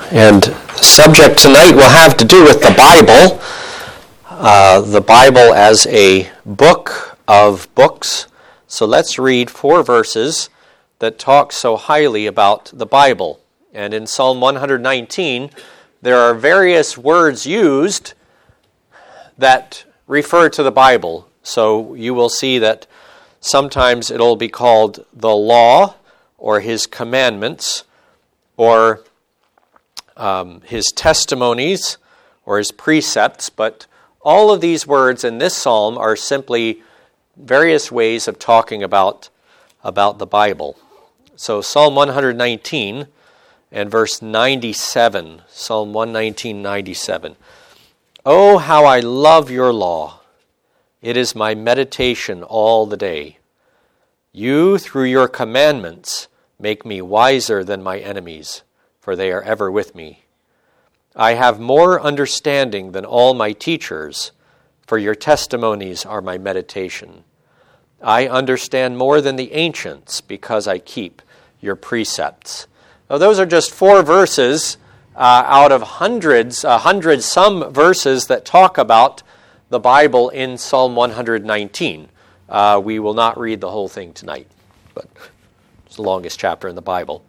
And subject tonight will have to do with the Bible. The Bible as a book of books. So let's read 4 verses that talk so highly about the Bible. And in Psalm 119, there are various words used that refer to the Bible. So you will see that sometimes it'll be called the law or his commandments or his testimonies or his precepts, but all of these words in this psalm are simply various ways of talking about the Bible. So Psalm 119 and verse 97, Psalm 119, 97. Oh, how I love your law. It is my meditation all the day. You, through your commandments, make me wiser than my enemies, for they are ever with me. I have more understanding than all my teachers, for your testimonies are my meditation. I understand more than the ancients, because I keep your precepts. Now, those are just 4 verses out of hundreds some verses that talk about the Bible in Psalm 119. We will not read the whole thing tonight, but it's the longest chapter in the Bible.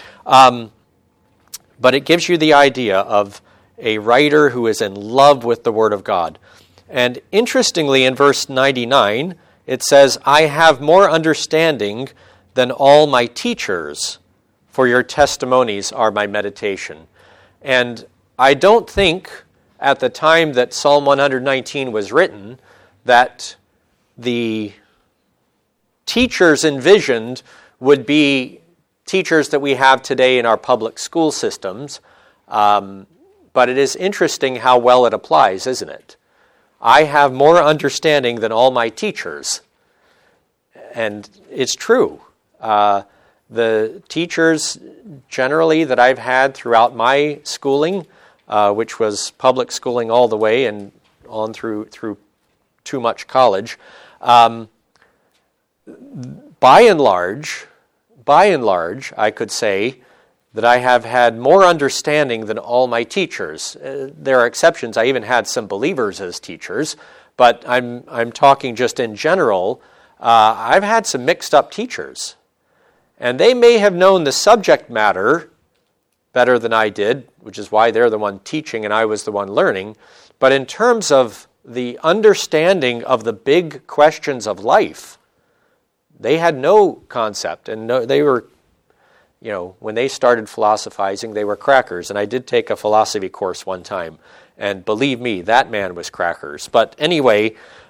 But it gives you the idea of a writer who is in love with the Word of God. And interestingly, in verse 99, it says, I have more understanding than all my teachers, for your testimonies are my meditation. And I don't think at the time that Psalm 119 was written that the teachers envisioned would be teachers that we have today in our public school systems. But it is interesting how well it applies, isn't it? I have more understanding than all my teachers. And it's true. The teachers generally that I've had throughout my schooling, which was public schooling all the way and on through too much college, by and large, I could say that I have had more understanding than all my teachers. There are exceptions. I even had some believers as teachers, but I'm talking just in general. I've had some mixed up teachers, and they may have known the subject matter better than I did, which is why they're the one teaching and I was the one learning. But in terms of the understanding of the big questions of life, they had no concept, and they were, when they started philosophizing, they were crackers. And I did take a philosophy course one time, and believe me, that man was crackers. But anyway,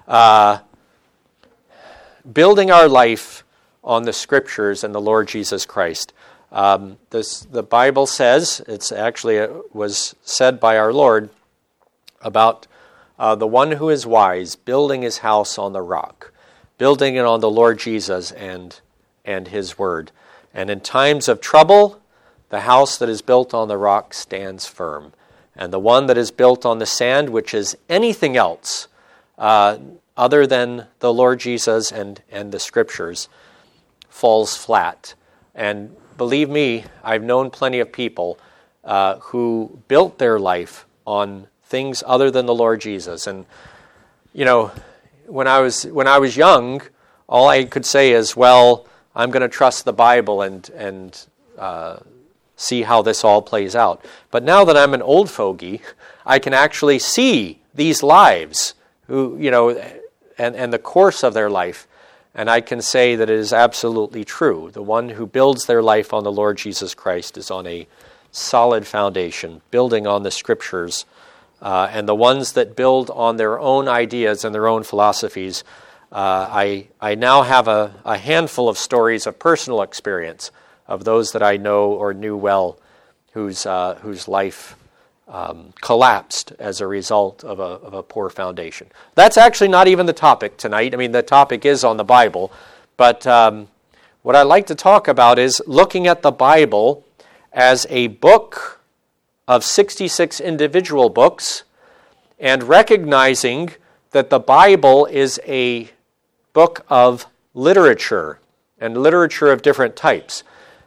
building our life on the Scriptures and the Lord Jesus Christ. The Bible says, it was said by our Lord about the one who is wise, building his house on the rock, building it on the Lord Jesus and his word. And in times of trouble, the house that is built on the rock stands firm. And the one that is built on the sand, which is anything else other than the Lord Jesus and the Scriptures, falls flat. And believe me, I've known plenty of people who built their life on things other than the Lord Jesus. And, when I was young, all I could say is, well, I'm going to trust the Bible and see how this all plays out. But now that I'm an old fogey, I can actually see these lives, and the course of their life, and I can say that it is absolutely true. The one who builds their life on the Lord Jesus Christ is on a solid foundation, building on the Scriptures. And the ones that build on their own ideas and their own philosophies, I now have a handful of stories of personal experience of those that I know or knew well, whose life collapsed as a result of a poor foundation. That's actually not even the topic tonight. I mean, the topic is on the Bible, but what I'd like to talk about is looking at the Bible as a book of 66 individual books, and recognizing that the Bible is a book of literature, and literature of different types.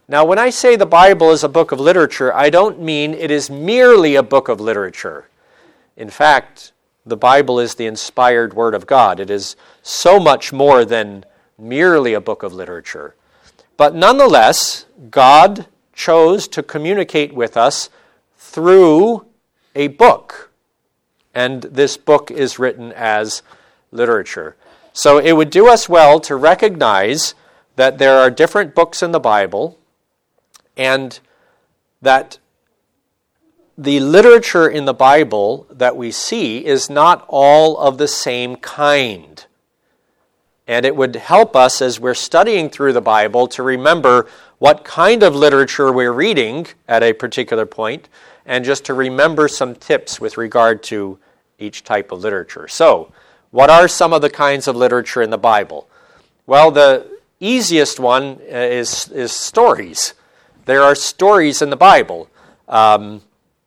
Now, when I say the Bible is a book of literature, I don't mean it is merely a book of literature. In fact, the Bible is the inspired Word of God. It is so much more than merely a book of literature. But nonetheless, God chose to communicate with us through a book. And this book is written as literature. So it would do us well to recognize that there are different books in the Bible, and that the literature in the Bible that we see is not all of the same kind. And it would help us as we're studying through the Bible to remember what kind of literature we're reading at a particular point, and just to remember some tips with regard to each type of literature. So, what are some of the kinds of literature in the Bible? Well, the easiest one is stories. There are stories in the Bible. That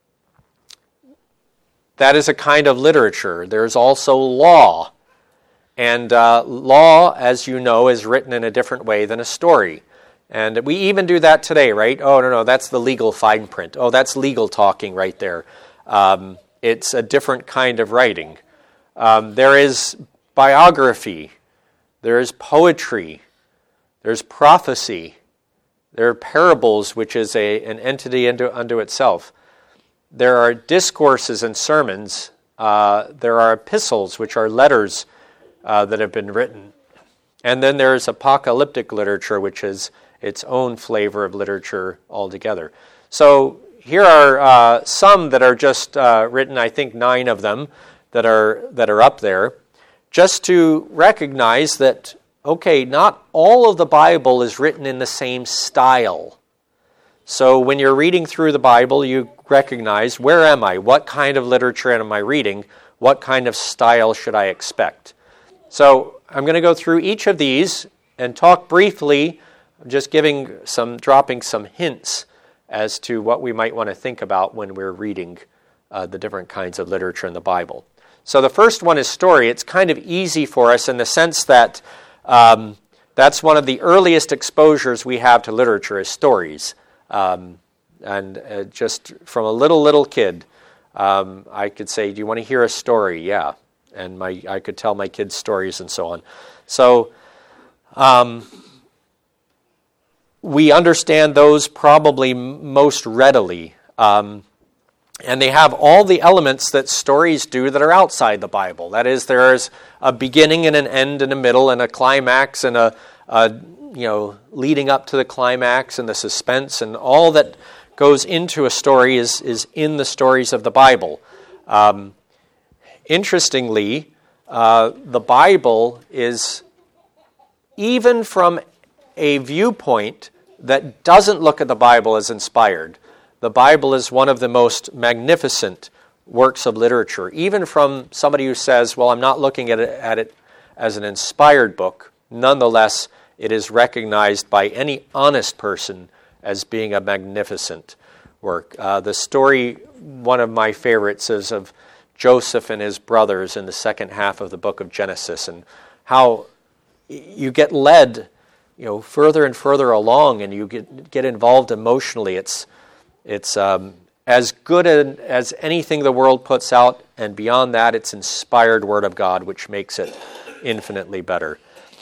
is a kind of literature. There's also law. And law, as you know, is written in a different way than a story. And we even do that today, right? Oh, no, that's the legal fine print. Oh, that's legal talking right there. It's a different kind of writing. There is biography. There is poetry. There's prophecy. There are parables, which is an entity unto itself. There are discourses and sermons. There are epistles, which are letters that have been written. And then there's apocalyptic literature, which is its own flavor of literature altogether. So here are some that are just written, I think 9 of them that are up there, just to recognize that, okay, not all of the Bible is written in the same style. So when you're reading through the Bible, you recognize, where am I? What kind of literature am I reading? What kind of style should I expect? So I'm going to go through each of these and talk briefly, just dropping some hints as to what we might want to think about when we're reading the different kinds of literature in the Bible. So the first one is story. It's kind of easy for us in the sense that that's one of the earliest exposures we have to literature is stories. Just from a little kid, I could say, do you want to hear a story? Yeah. And I could tell my kids stories and so on. So we understand those probably most readily. And they have all the elements that stories do that are outside the Bible. That is, there's a beginning and an end and a middle and a climax and a leading up to the climax and the suspense, and all that goes into a story is in the stories of the Bible. Interestingly, the Bible is, even from a viewpoint that doesn't look at the Bible as inspired, the Bible is one of the most magnificent works of literature. Even from somebody who says, well, I'm not looking at it as an inspired book, nonetheless, it is recognized by any honest person as being a magnificent work. The story, one of my favorites, is of Joseph and his brothers in the second half of the book of Genesis, and how you get led, further and further along, and you get involved emotionally. It's as good as anything the world puts out, and beyond that, it's inspired Word of God, which makes it infinitely better.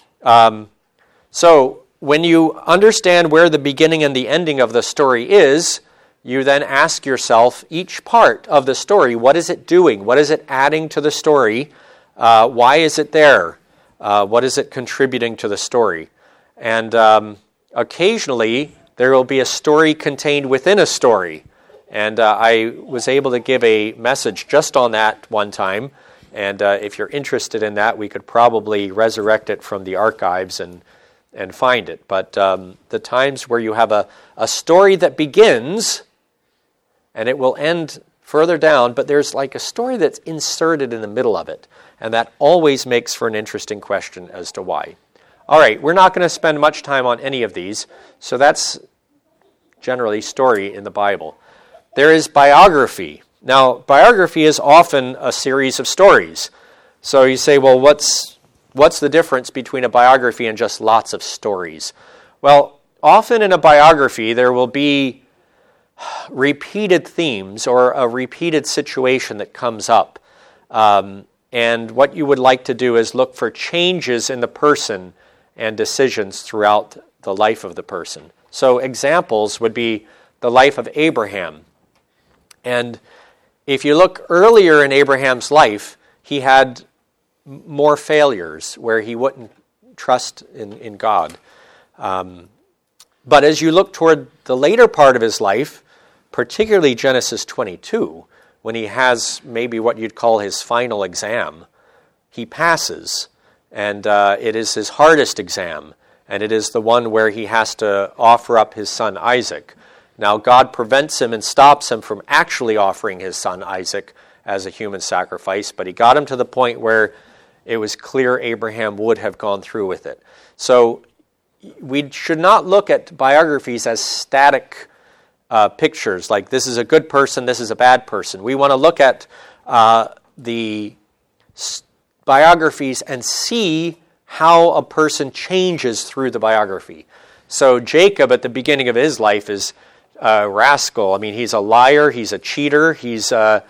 So when you understand where the beginning and the ending of the story is, you then ask yourself, each part of the story, what is it doing? What is it adding to the story? Why is it there? What is it contributing to the story? And occasionally, there will be a story contained within a story. And I was able to give a message just on that one time. And if you're interested in that, we could probably resurrect it from the archives and find it. But the times where you have a story that begins, and it will end further down, but there's like a story that's inserted in the middle of it. And that always makes for an interesting question as to why. All right, we're not going to spend much time on any of these. So that's generally story in the Bible. There is biography. Now, biography is often a series of stories. So you say, well, what's the difference between a biography and just lots of stories? Well, often in a biography there will be repeated themes or a repeated situation that comes up. And what you would like to do is look for changes in the person and decisions throughout the life of the person. So examples would be the life of Abraham. And if you look earlier in Abraham's life, he had more failures where he wouldn't trust in God. But as you look toward the later part of his life, particularly Genesis 22, when he has maybe what you'd call his final exam, he passes. And it is his hardest exam. And it is the one where he has to offer up his son Isaac. Now, God prevents him and stops him from actually offering his son Isaac as a human sacrifice, but he got him to the point where it was clear Abraham would have gone through with it. So we should not look at biographies as static pictures, like this is a good person, this is a bad person. We want to look at the biographies and see how a person changes through the biography. So Jacob at the beginning of his life is a rascal. I mean, he's a liar, he's a cheater, you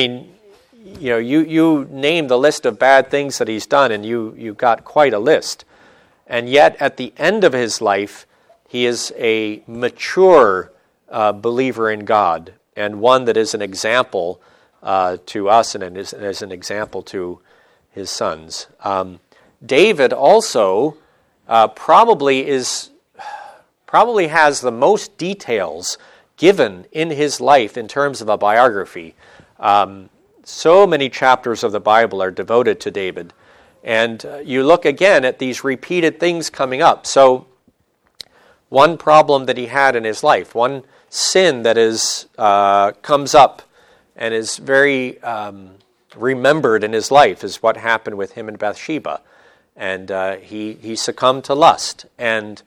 name the list of bad things that he's done and you got quite a list. And yet at the end of his life, he is a mature believer in God and one that is an example to us and is an example to his sons. David also probably has the most details given in his life in terms of a biography. So many chapters of the Bible are devoted to David. And you look again at these repeated things coming up. So one problem that he had in his life, one sin that comes up and is very remembered in his life is what happened with him and Bathsheba. And he succumbed to lust. And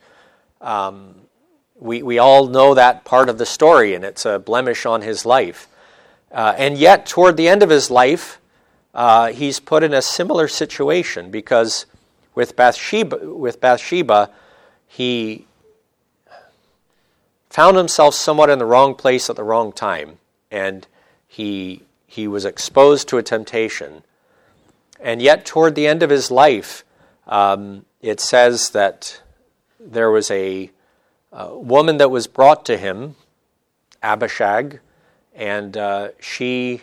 we all know that part of the story, and it's a blemish on his life. And yet, toward the end of his life, he's put in a similar situation because with Bathsheba, he found himself somewhat in the wrong place at the wrong time, and he was exposed to a temptation. And yet, toward the end of his life, it says that there was a woman that was brought to him, Abishag, and she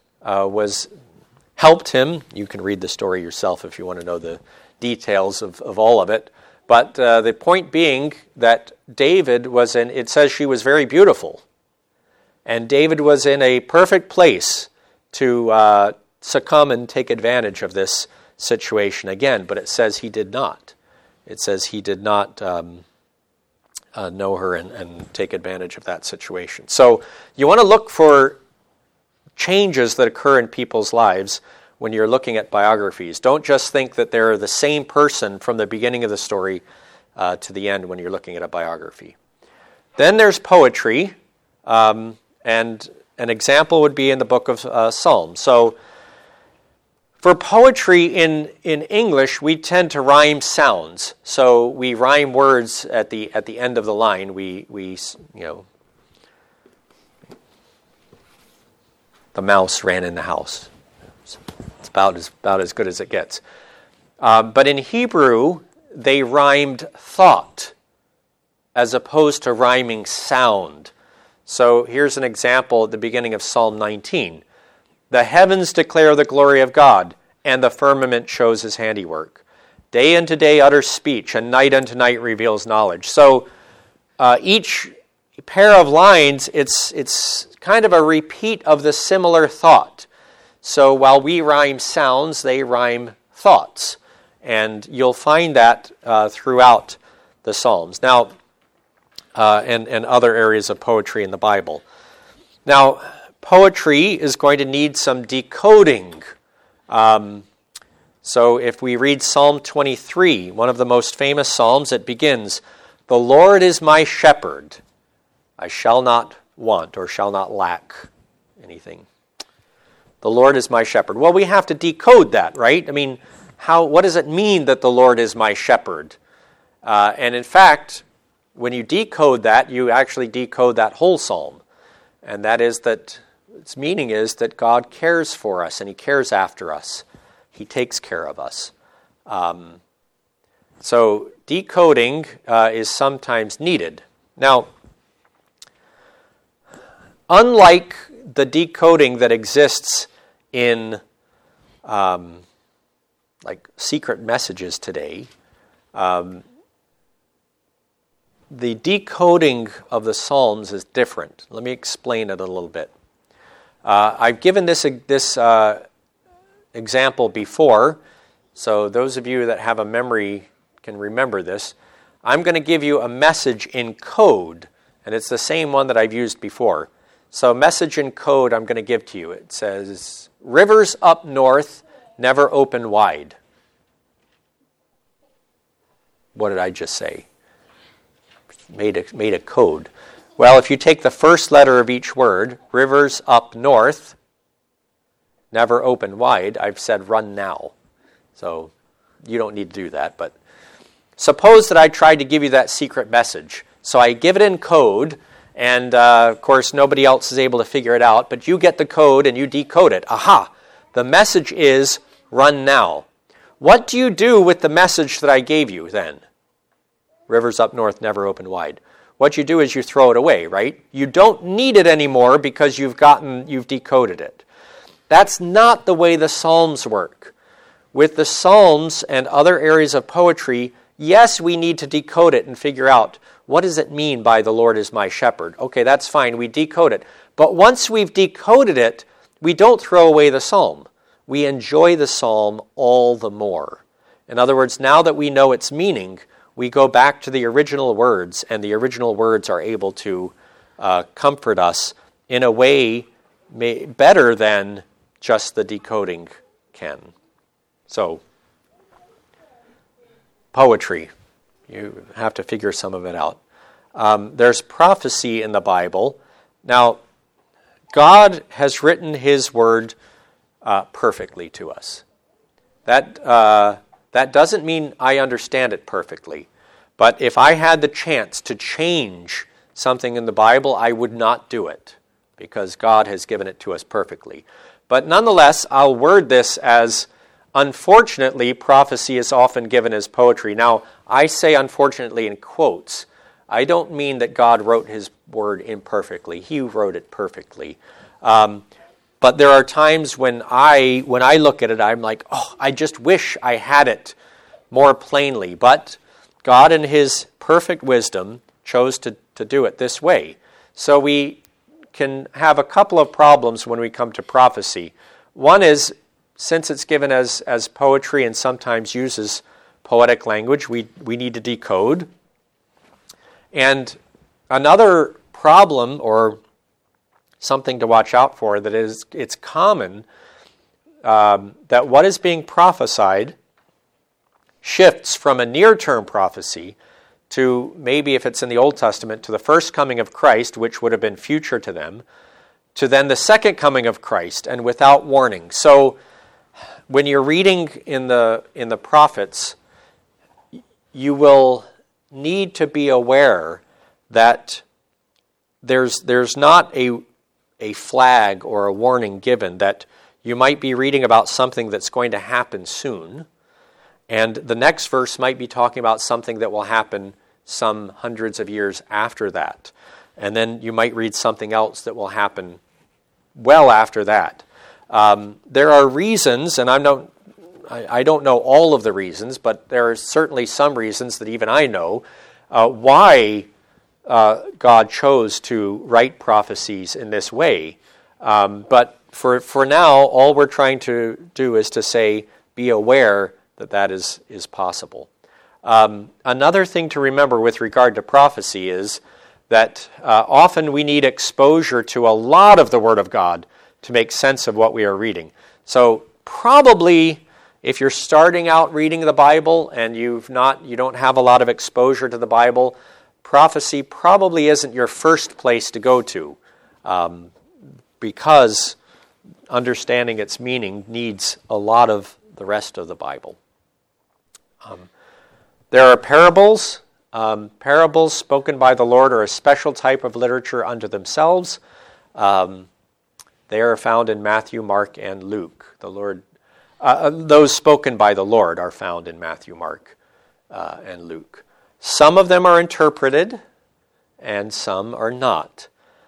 helped him. You can read the story yourself if you want to know the details of all of it. But the point being that David it says she was very beautiful. And David was in a perfect place to succumb and take advantage of this situation again. But it says he did not. It says he did not know her and take advantage of that situation. So you want to look for changes that occur in people's lives when you're looking at biographies. Don't just think that they're the same person from the beginning of the story to the end when you're looking at a biography. Then there's poetry, and an example would be in the book of Psalms. So for poetry in English, we tend to rhyme sounds. So we rhyme words at the end of the line. We the mouse ran in the house. It's about as good as it gets. But in Hebrew, they rhymed thought as opposed to rhyming sound. So here's an example at the beginning of Psalm 19. The heavens declare the glory of God, and the firmament shows his handiwork. Day unto day utters speech, and night unto night reveals knowledge. So each pair of lines, it's kind of a repeat of the similar thought. So while we rhyme sounds, they rhyme thoughts. And you'll find that throughout the Psalms. Now, and other areas of poetry in the Bible. Now, poetry is going to need some decoding. So if we read Psalm 23, one of the most famous psalms, it begins, "The Lord is my shepherd. I shall not want or shall not lack anything." The Lord is my shepherd. Well, we have to decode that, right? I mean, what does it mean that the Lord is my shepherd? And in fact, when you decode that, you actually decode that whole psalm. And that is that its meaning is that God cares for us and he cares after us. He takes care of us. So decoding is sometimes needed. Now, unlike the decoding that exists in like secret messages today, the decoding of the Psalms is different. Let me explain it a little bit. I've given this example before, so those of you that have a memory can remember this. I'm going to give you a message in code, and it's the same one that I've used before. So message in code I'm going to give to you. It says, rivers up north never open wide. What did I just say? Made a code. Well, if you take the first letter of each word, rivers up north never open wide, I've said run now. So you don't need to do that, but suppose that I tried to give you that secret message. So I give it in code, and of course nobody else is able to figure it out, but you get the code and you decode it. Aha! The message is run now. What do you do with the message that I gave you then? Rivers up north never open wide. What you do is you throw it away, right? You don't need it anymore because you've decoded it. That's not the way the Psalms work. With the Psalms and other areas of poetry, yes, we need to decode it and figure out what does it mean by the Lord is my shepherd. Okay, that's fine. We decode it. But once we've decoded it, we don't throw away the psalm. We enjoy the psalm all the more. In other words, now that we know its meaning, we go back to the original words, and the original words are able to comfort us in a way better than just the decoding can. So, poetry. You have to figure some of it out. There's prophecy in the Bible. Now, God has written his word perfectly to us. That doesn't mean I understand it perfectly. But if I had the chance to change something in the Bible, I would not do it because God has given it to us perfectly. But nonetheless, I'll word this as, unfortunately, prophecy is often given as poetry. Now, I say unfortunately in quotes. I don't mean that God wrote his word imperfectly. He wrote it perfectly. But there are times when I look at it, I'm like, oh, I just wish I had it more plainly. But God in his perfect wisdom chose to do it this way. So we can have a couple of problems when we come to prophecy. One is, since it's given as poetry and sometimes uses poetic language, we need to decode. And another problem, or something to watch out for, that is, it's common that what is being prophesied shifts from a near-term prophecy to maybe, if it's in the Old Testament, to the first coming of Christ, which would have been future to them, to then the second coming of Christ, and without warning. So when you're reading in the prophets, you will need to be aware that there's not a flag or a warning given that you might be reading about something that's going to happen soon, and the next verse might be talking about something that will happen some hundreds of years after that. And then you might read something else that will happen well after that. There are reasons, and I don't know all of the reasons, but there are certainly some reasons that even I know why God chose to write prophecies in this way. But for now, all we're trying to do is to say, be aware that is possible. Another thing to remember with regard to prophecy is that often we need exposure to a lot of the Word of God to make sense of what we are reading. So probably, if you're starting out reading the Bible and you don't have a lot of exposure to the Bible, prophecy probably isn't your first place to go to, because understanding its meaning needs a lot of the rest of the Bible. There are parables. Parables spoken by the Lord are a special type of literature unto themselves. They are found in Matthew, Mark, and Luke. Those spoken by the Lord are found in Matthew, Mark, and Luke. Some of them are interpreted, and some are not.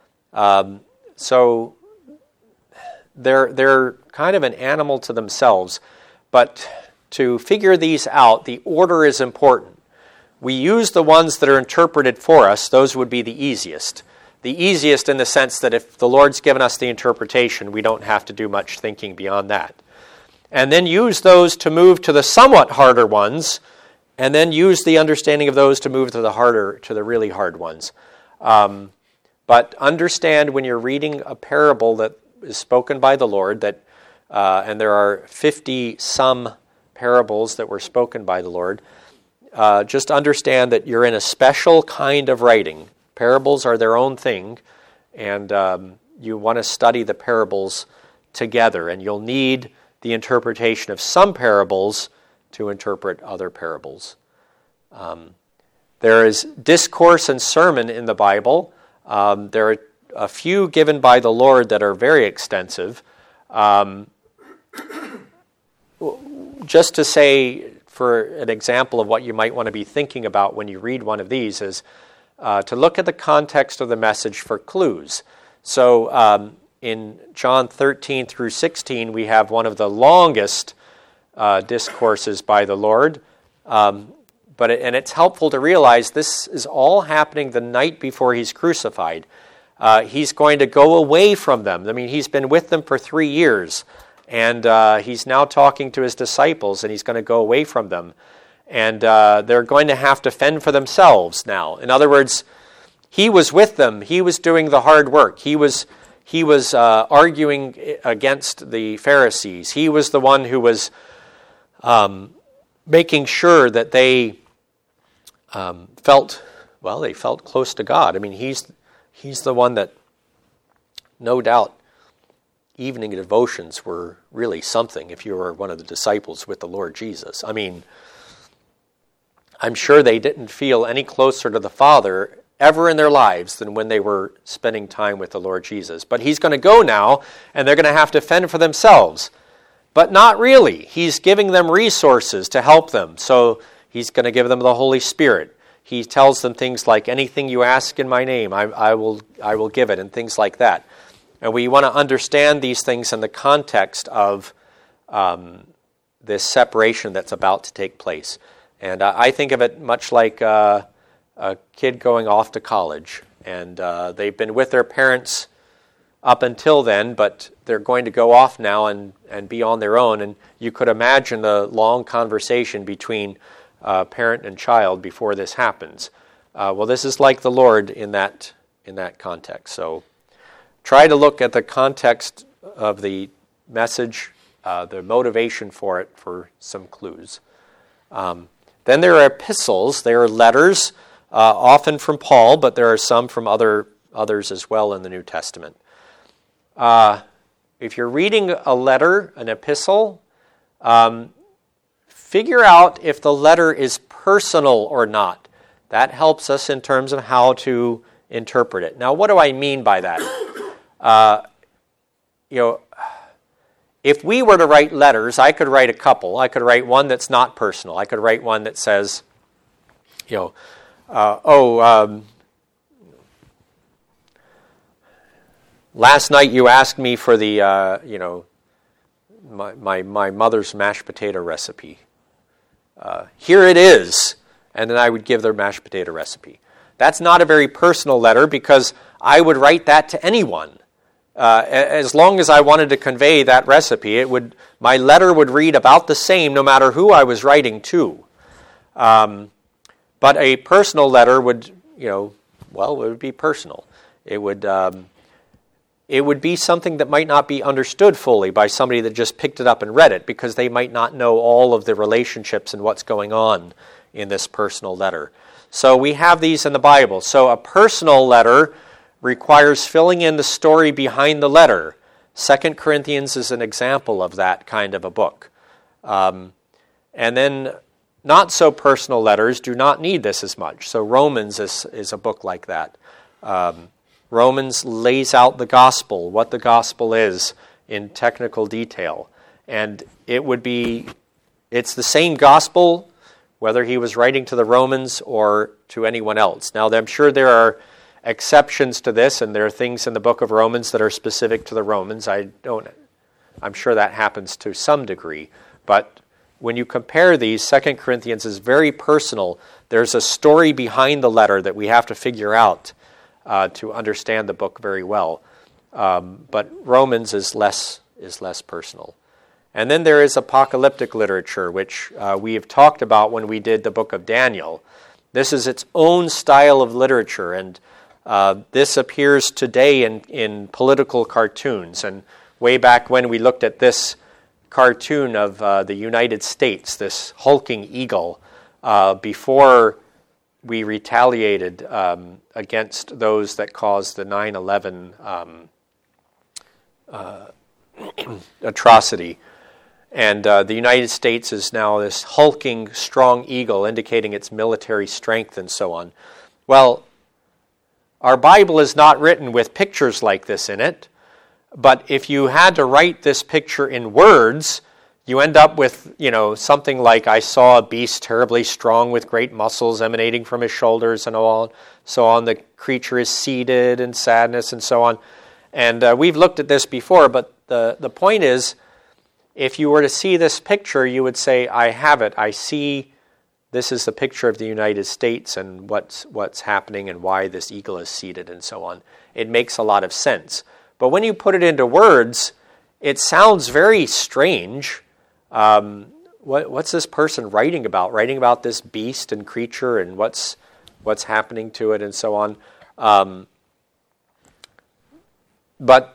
So they're kind of an animal to themselves. But to figure these out, the order is important. We use the ones that are interpreted for us. Those would be the easiest. The easiest in the sense that if the Lord's given us the interpretation, we don't have to do much thinking beyond that. And then use those to move to the somewhat harder ones, and then use the understanding of those to move to the really hard ones. But understand when you're reading a parable that is spoken by the Lord, that and there are 50-some parables that were spoken by the Lord, just understand that you're in a special kind of writing. Parables are their own thing, and you want to study the parables together, and you'll need the interpretation of some parables to interpret other parables. There is discourse and sermon in the Bible. There are a few given by the Lord that are very extensive. Just to say, for an example of what you might want to be thinking about when you read one of these is to look at the context of the message for clues. So in John 13 through 16, we have one of the longest discourses by the Lord. But it's helpful to realize this is all happening the night before he's crucified. He's going to go away from them. I mean, he's been with them for 3 years, and he's now talking to his disciples, and he's going to go away from them. And they're going to have to fend for themselves now. In other words, he was with them. He was doing the hard work. He was arguing against the Pharisees. He was the one who was making sure that they felt close to God. I mean, he's the one that, no doubt, evening devotions were really something if you were one of the disciples with the Lord Jesus. I mean, I'm sure they didn't feel any closer to the Father ever in their lives than when they were spending time with the Lord Jesus. But he's going to go now, and they're going to have to fend for themselves. But not really. He's giving them resources to help them. So he's going to give them the Holy Spirit. He tells them things like, anything you ask in my name, I will give it, and things like that. And we want to understand these things in the context of this separation that's about to take place. And I think of it much like a kid going off to college. And they've been with their parents up until then, but they're going to go off now and be on their own. And you could imagine the long conversation between parent and child before this happens. Well, this is like the Lord in that context. So try to look at the context of the message, the motivation for it, for some clues. Then there are epistles. There are letters, often from Paul, but there are some from others as well in the New Testament. If you're reading a letter, an epistle, figure out if the letter is personal or not. That helps us in terms of how to interpret it. Now, what do I mean by that? If we were to write letters, I could write a couple. I could write one that's not personal. I could write one that says, last night you asked me for the, my mother's mashed potato recipe. Here it is. And then I would give their mashed potato recipe. That's not a very personal letter because I would write that to anyone. As long as I wanted to convey that recipe, my letter would read about the same no matter who I was writing to. But a personal letter would, it would be personal. It would be something that might not be understood fully by somebody that just picked it up and read it because they might not know all of the relationships and what's going on in this personal letter. So we have these in the Bible. So a personal letter requires filling in the story behind the letter. 2 Corinthians is an example of that kind of a book. And then not so personal letters do not need this as much. So Romans is a book like that. Romans lays out the gospel, what the gospel is in technical detail. And it's the same gospel whether he was writing to the Romans or to anyone else. Now, I'm sure there are exceptions to this, and there are things in the book of Romans that are specific to the Romans. I'm sure that happens to some degree. But when you compare these, 2 Corinthians is very personal. There's a story behind the letter that we have to figure out to understand the book very well. But Romans is less personal. And then there is apocalyptic literature, which we have talked about when we did the book of Daniel. This is its own style of literature, and this appears today in political cartoons. And way back when we looked at this cartoon of the United States, this hulking eagle, before we retaliated against those that caused the 9/11 atrocity. And the United States is now this hulking, strong eagle, indicating its military strength and so on. Well, our Bible is not written with pictures like this in it, but if you had to write this picture in words, you end up with, something like, I saw a beast terribly strong with great muscles emanating from his shoulders and so on. The creature is seated in sadness and so on. And we've looked at this before, but the point is, if you were to see this picture, you would say, I have it. I see this is the picture of the United States and what's happening and why this eagle is seated and so on. It makes a lot of sense. But when you put it into words, it sounds very strange. What's this person writing about? Writing about this beast and creature and what's happening to it and so on. But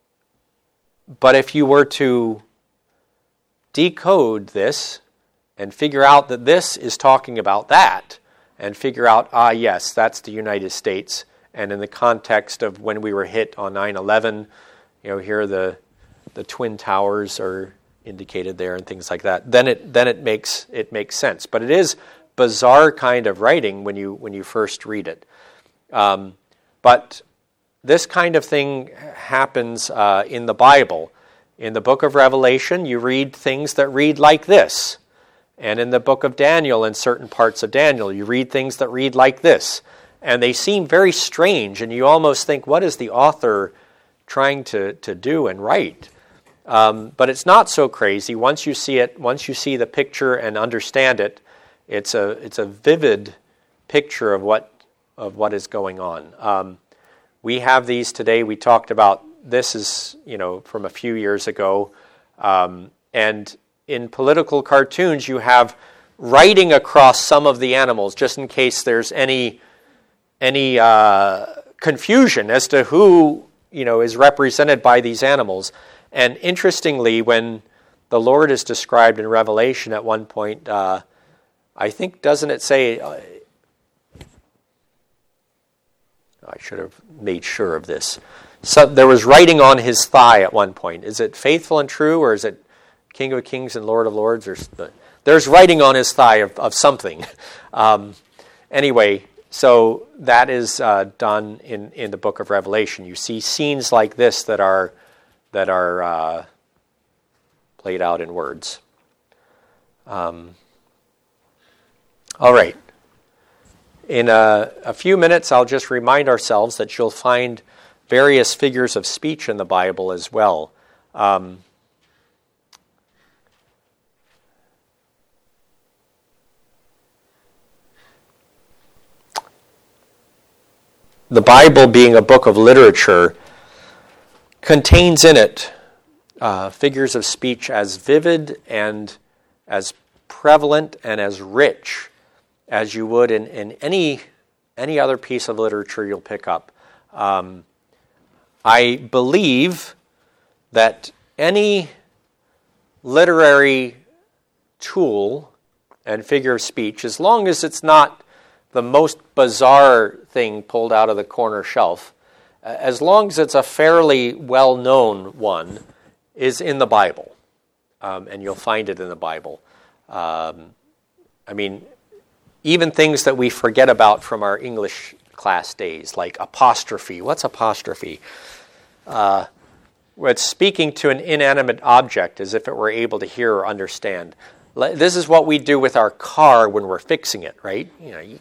if you were to decode this and figure out that this is talking about that, and figure out, yes, that's the United States, and in the context of when we were hit on 9/11, here the Twin Towers are indicated there and things like that, then it makes sense. But it is bizarre kind of writing when you first read it. But this kind of thing happens in the Bible. In the book of Revelation, you read things that read like this. And in the book of Daniel, in certain parts of Daniel, you read things that read like this. And they seem very strange, and you almost think, what is the author trying to do and write? But it's not so crazy. Once you see it, once you see the picture and understand it, it's a vivid picture of what is going on. We have these today. We talked about this is from a few years ago, and in political cartoons you have writing across some of the animals, just in case there's any confusion as to who is represented by these animals. And interestingly, when the Lord is described in Revelation at one point, I think, doesn't it say, I should have made sure of this. So there was writing on his thigh at one point. Is it faithful and true, or is it King of Kings and Lord of Lords? There's writing on his thigh of something. Anyway, so that is done in the book of Revelation. You see scenes like this that are played out in words. All right. In a few minutes, I'll just remind ourselves that you'll find various figures of speech in the Bible as well. The Bible, being a book of literature, contains in it figures of speech as vivid and as prevalent and as rich as you would in any other piece of literature you'll pick up. I believe that any literary tool and figure of speech, as long as it's not the most bizarre thing pulled out of the corner shelf, as long as it's a fairly well-known one, is in the Bible. And you'll find it in the Bible. I mean, even things that we forget about from our English class days, like apostrophe. What's apostrophe? It's speaking to an inanimate object as if it were able to hear or understand. This is what we do with our car when we're fixing it, right?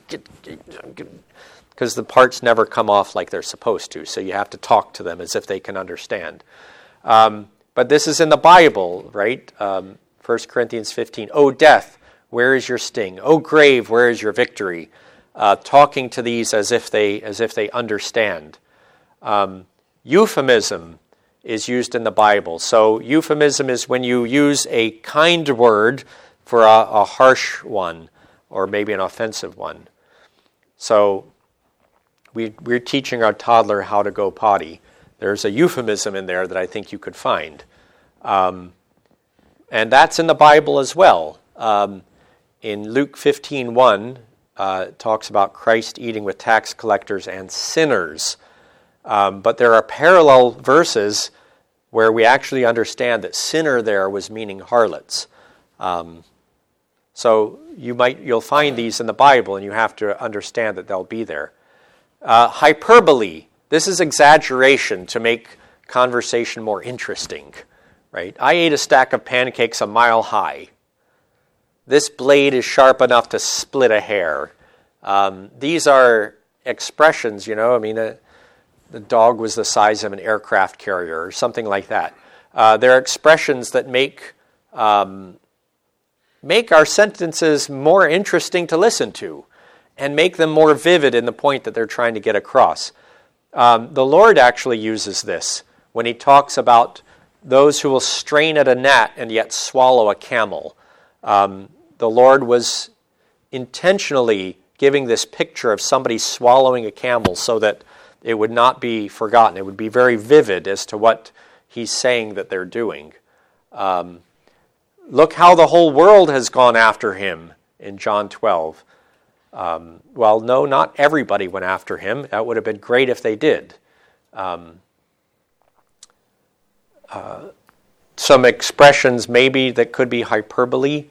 Because the parts never come off like they're supposed to, so you have to talk to them as if they can understand. But this is in the Bible, right? 1 Corinthians 15. O death, where is your sting? O grave, where is your victory? Talking to these as if they understand. Euphemism is used in the Bible. So euphemism is when you use a kind word for a harsh one, or maybe an offensive one. So we're teaching our toddler how to go potty. There's a euphemism in there that I think you could find. And that's in the Bible as well. In Luke 15:1, it talks about Christ eating with tax collectors and sinners. But there are parallel verses where we actually understand that sinner there was meaning harlots. So you'll find these in the Bible, and you have to understand that they'll be there. Hyperbole. This is exaggeration to make conversation more interesting, right? I ate a stack of pancakes a mile high. This blade is sharp enough to split a hair. These are expressions, I mean, the dog was the size of an aircraft carrier or something like that. They're expressions that make our sentences more interesting to listen to and make them more vivid in the point that they're trying to get across. The Lord actually uses this when he talks about those who will strain at a gnat and yet swallow a camel. The Lord was intentionally giving this picture of somebody swallowing a camel so that it would not be forgotten. It would be very vivid as to what he's saying that they're doing. Look how the whole world has gone after him in John 12. Well, no, not everybody went after him. That would have been great if they did. Some expressions maybe that could be hyperbole.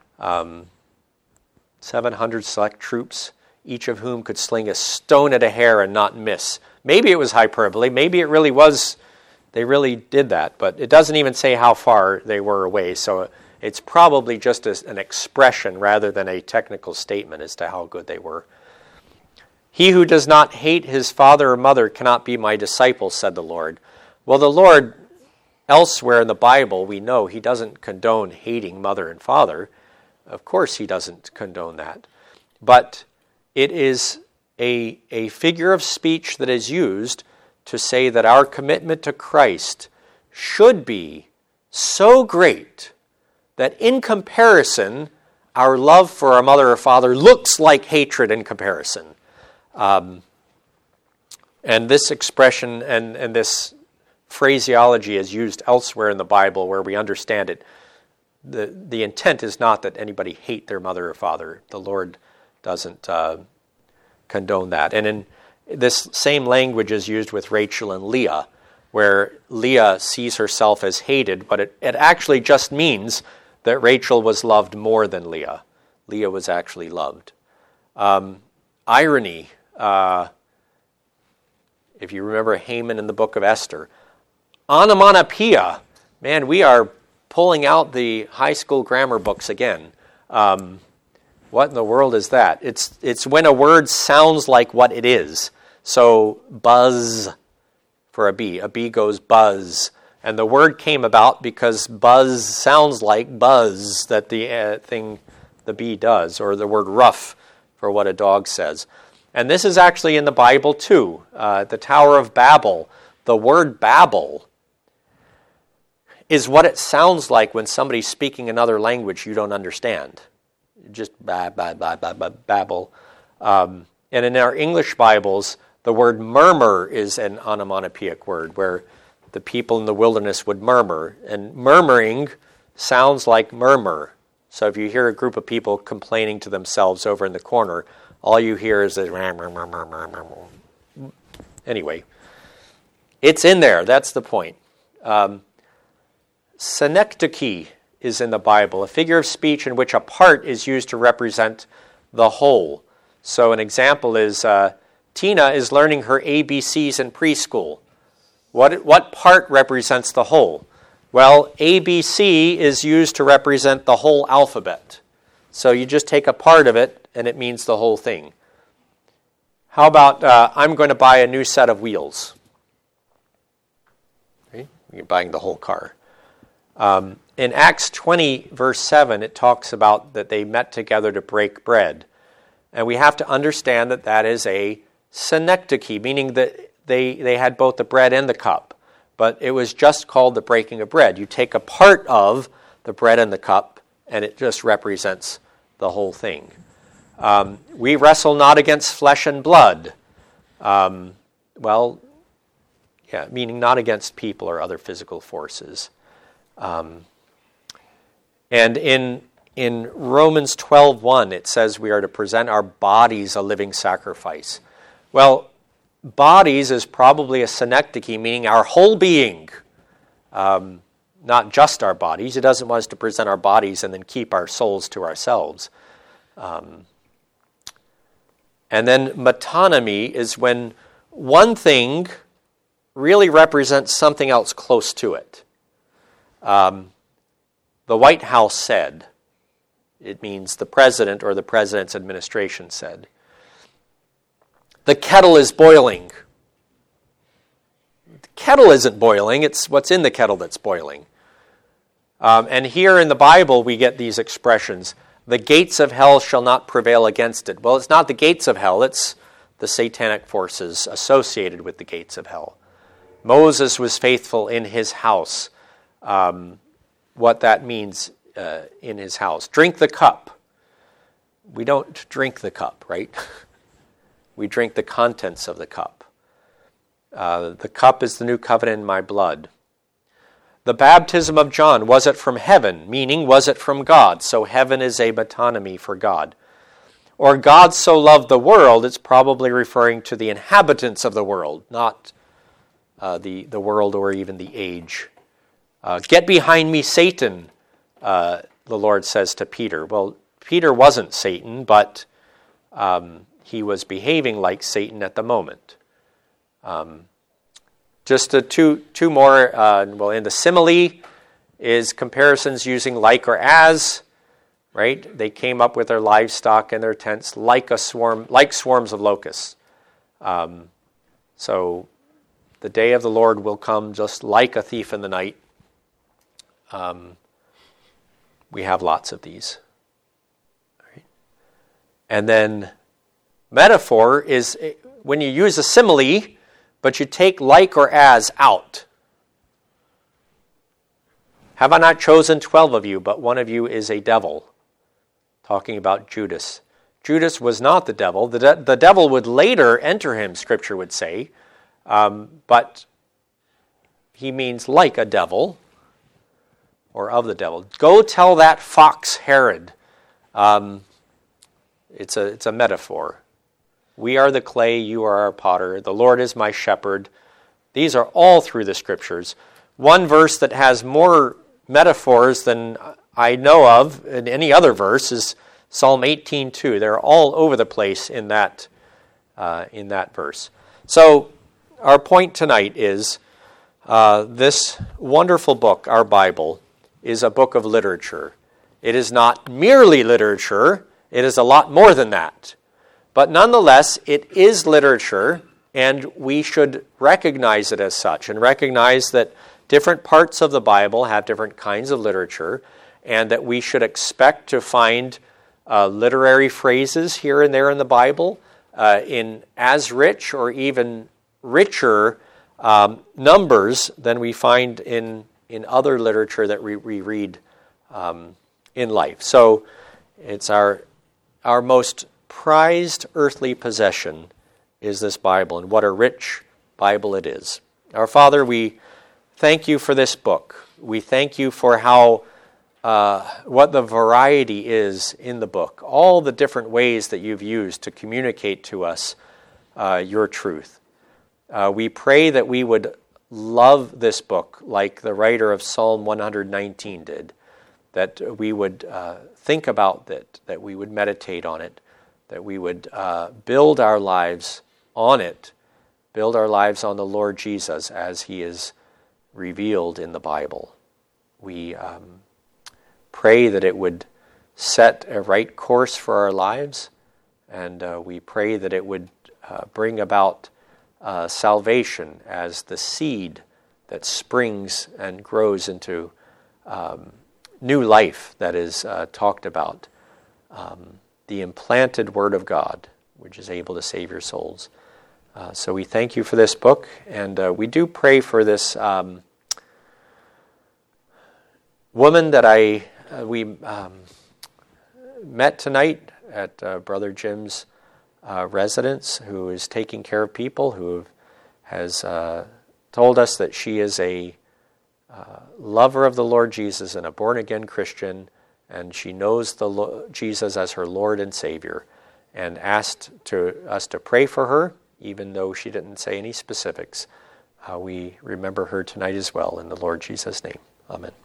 700 select troops, each of whom could sling a stone at a hare and not miss. Maybe it was hyperbole. Maybe it really was. They really did that. But it doesn't even say how far they were away. So it's probably just an expression rather than a technical statement as to how good they were. He who does not hate his father or mother cannot be my disciple, said the Lord. Well, the Lord, elsewhere in the Bible, we know he doesn't condone hating mother and father. Of course he doesn't condone that. But it is a figure of speech that is used to say that our commitment to Christ should be so great that in comparison, our love for our mother or father looks like hatred in comparison. And this expression and this phraseology is used elsewhere in the Bible where we understand it. The intent is not that anybody hate their mother or father. The Lord doesn't condone that. And in this same language is used with Rachel and Leah, where Leah sees herself as hated, but it actually just means that Rachel was loved more than Leah. Leah was actually loved. Irony. If you remember Haman in the book of Esther. Onomatopoeia. Man, we are pulling out the high school grammar books again. What in the world is that? It's when a word sounds like what it is. So buzz for a bee goes buzz. And the word came about because buzz sounds like buzz that the bee does, or the word rough for what a dog says. And this is actually in the Bible too. The Tower of Babel, the word Babel is what it sounds like when somebody's speaking another language you don't understand. Just babble. And in our English Bibles, the word murmur is an onomatopoeic word where the people in the wilderness would murmur. And murmuring sounds like murmur. So if you hear a group of people complaining to themselves over in the corner, all you hear is this. Anyway, it's in there. That's the point. Synecdoche is in the Bible, a figure of speech in which a part is used to represent the whole. So an example is Tina is learning her ABCs in preschool. What part represents the whole? Well, ABC is used to represent the whole alphabet. So you just take a part of it, and it means the whole thing. How about, I'm going to buy a new set of wheels? Okay? You're buying the whole car. In Acts 20, verse 7, it talks about that they met together to break bread. And we have to understand that that is a synecdoche, meaning that they had both the bread and the cup. But it was just called the breaking of bread. You take a part of the bread and the cup, and it just represents the whole thing. We wrestle not against flesh and blood. Meaning not against people or other physical forces. And in Romans 12:1, it says we are to present our bodies a living sacrifice. Well, bodies is probably a synecdoche, meaning our whole being, not just our bodies. He doesn't want us to present our bodies and then keep our souls to ourselves. And then metonymy is when one thing really represents something else close to it. The White House said. It means the president or the president's administration said. The kettle is boiling. The kettle isn't boiling. It's what's in the kettle that's boiling. And here in the Bible, we get these expressions. The gates of hell shall not prevail against it. Well, it's not the gates of hell. It's the satanic forces associated with the gates of hell. Moses was faithful in his house. What that means in his house. Drink the cup. We don't drink the cup, right? We drink the contents of the cup. The cup is the new covenant in my blood. The baptism of John, was it from heaven? Meaning, was it from God? So heaven is a metonymy for God. Or God so loved the world, it's probably referring to the inhabitants of the world, not the world or even the age. Get behind me, Satan, the Lord says to Peter. Well, Peter wasn't Satan, but he was behaving like Satan at the moment. Just two more. In the simile is comparisons using like or as, right? They came up with their livestock and their tents like swarms of locusts. So the day of the Lord will come just like a thief in the night. We have lots of these. Right? And then metaphor is when you use a simile, but you take like or as out. Have I not chosen 12 of you, but one of you is a devil? Talking about Judas. Judas was not the devil. The devil would later enter him, Scripture would say. But he means like a devil, or of the devil. Go tell that fox Herod. It's a metaphor. We are the clay, you are our potter. The Lord is my shepherd. These are all through the Scriptures. One verse that has more metaphors than I know of in any other verse is Psalm 18:2. They're all over the place in that verse. So our point tonight is this wonderful book, our Bible, is a book of literature. It is not merely literature. It is a lot more than that. But nonetheless, it is literature, and we should recognize it as such and recognize that different parts of the Bible have different kinds of literature, and that we should expect to find literary phrases here and there in the Bible in as rich or even richer numbers than we find in other literature that we read in life. So it's our most prized earthly possession is this Bible, and what a rich Bible it is. Our Father, we thank you for this book. We thank you for how what the variety is in the book, all the different ways that you've used to communicate to us your truth. We pray that we would love this book like the writer of Psalm 119 did, that we would think about that we would meditate on it, that we would build our lives on it, build our lives on the Lord Jesus as he is revealed in the Bible. We pray that it would set a right course for our lives, and we pray that it would bring about salvation as the seed that springs and grows into new life that is talked about, the implanted Word of God, which is able to save your souls. So we thank you for this book, and we do pray for this woman that we met tonight at Brother Jim's residence, who is taking care of people, who has told us that she is a lover of the Lord Jesus and a born-again Christian, and she knows Jesus as her Lord and Savior, and asked us to pray for her, even though she didn't say any specifics. We remember her tonight as well, in the Lord Jesus' name. Amen.